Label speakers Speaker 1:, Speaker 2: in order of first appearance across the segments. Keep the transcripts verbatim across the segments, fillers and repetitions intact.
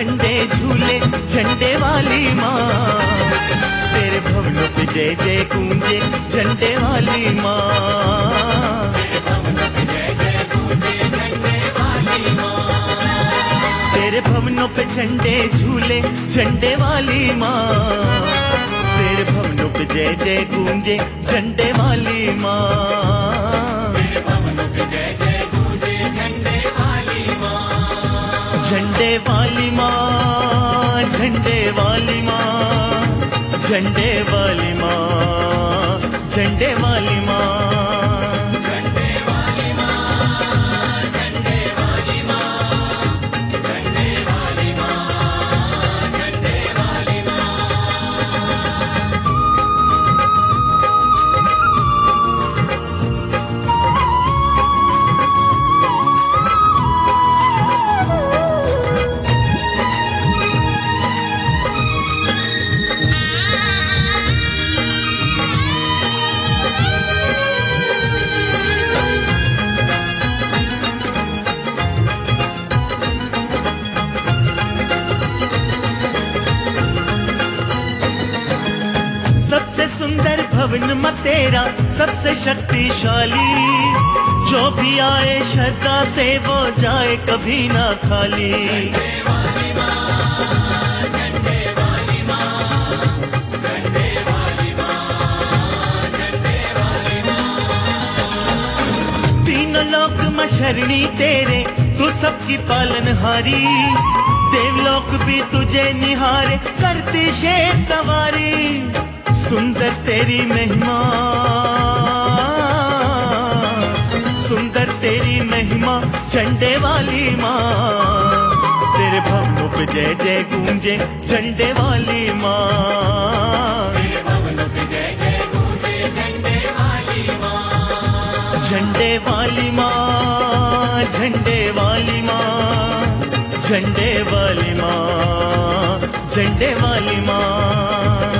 Speaker 1: झंडे झूले झंडे वाली माँ, तेरे भवनों पे जय जय गूंजे झंडे वाली माँ। तेरे भवनों पे झंडे झूले झंडे वाली माँ, तेरे भवनों पे जय जय गूंजे झंडे वाली माँ। झंडे वाली माँ, झंडे वाली माँ, झंडे वाली माँ, झंडे वाली माँ। सबसे सुंदर भवन में तेरा सबसे शक्तिशाली, जो भी आए श्रद्धा से वो जाए कभी ना खाली। तीनों लोक में शरणी तेरे, तू सबकी पालनहारी, देवलोक भी तुझे निहारे करती शेर सवारी। सुंदर तेरी महिमा, सुंदर तेरी महिमा झंडे वाली माँ, तेरे भवनों पे जय जय गूंजे झंडे वाली माँ। झंडे वाली माँ, झंडे वाली माँ, झंडे वाली माँ, झंडे वाली माँ।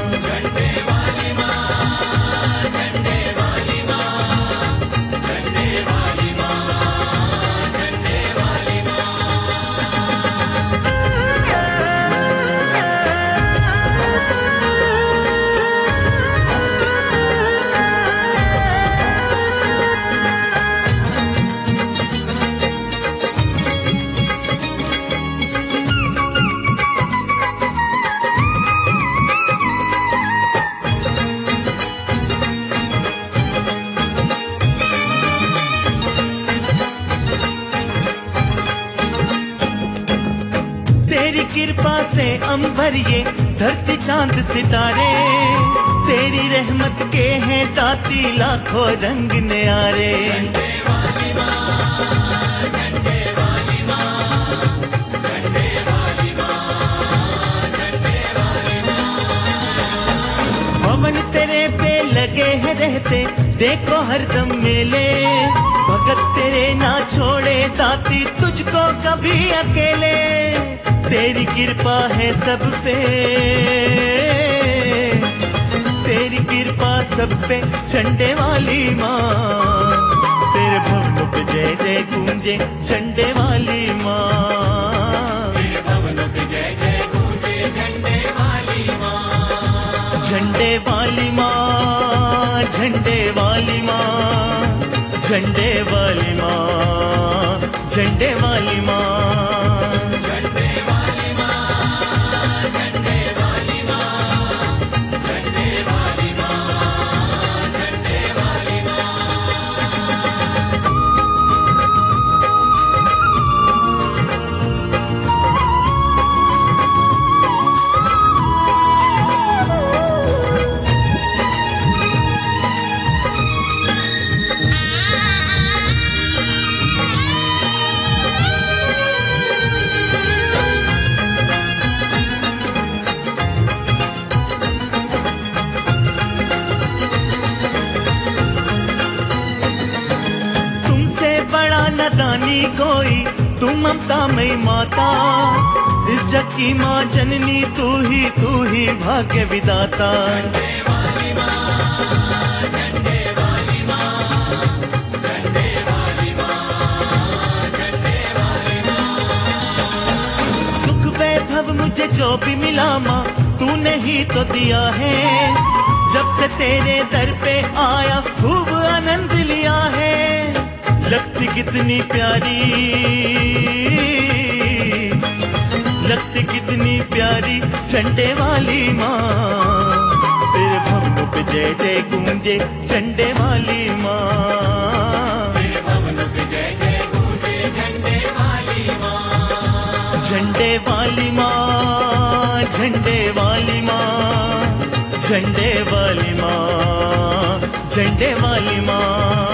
Speaker 1: तेरी कृपा से अंबर ये धरती चांद सितारे, तेरी रहमत के हैं ताती लाखों रंग न्यारे। भवन तेरे पे लगे हैं रहते देखो हरदम मेले, भगत तेरे ना छोड़े ताती तुझको कभी अकेले। तेरी कृपा है सब पे, तेरी कृपा सब पे झंडे वाली माँ, तेरे भवनों पे जय जय गूंजे झंडे वाली माँ। झंडे वाली माँ, झंडे वाली माँ, झंडे वाली माँ, झंडे वाली माँ। नादानी कोई तू ममता मई माता, इस जग की माँ जननी तू ही तू ही भाग्य विदाता। सुख वैभव जो भी मिला माँ तूने ही तो दिया है। जब से तेरे दर पे आया खूब आनंद लिया है। लगती कितनी प्यारी, लगती कितनी प्यारी झंडे वाली माँ। तेरे भवन पे जय जय गूंजे झंडे वाली माँ।
Speaker 2: तेरे भवन पे जय जय गूंजे झंडे वाली माँ।
Speaker 1: झंडे वाली माँ, झंडे वाली माँ, झंडे वाली माँ, झंडे वाली माँ।